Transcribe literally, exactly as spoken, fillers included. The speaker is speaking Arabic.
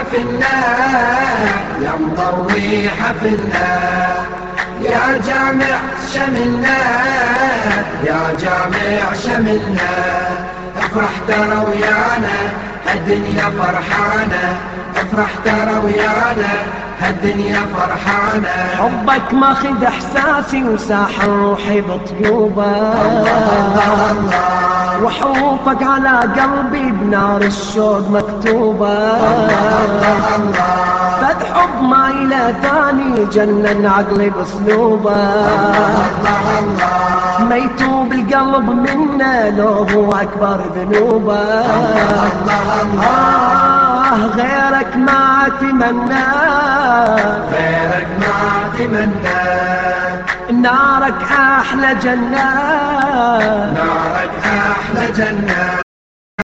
حفلنا يا مضوي حفلنا يا جامع شملنا يا جامع شملنا افرح ترى ويانا هالدنيا فرحانة افرح ترى ويانا هالدنيا فرحانة حبك ماخذ احساسي وساحر روحي بطيوبه وحروفك على قلبي بنار الشوق مكتوبه فد حب ما إلى ثاني جنن عقلي باسلوبه ما يتوب القلب منه لو هو اكبر ذنوبه آه غيرك ما اتمنى غيرك ما اتمنى نارك احلى جنة نارك احلى جنة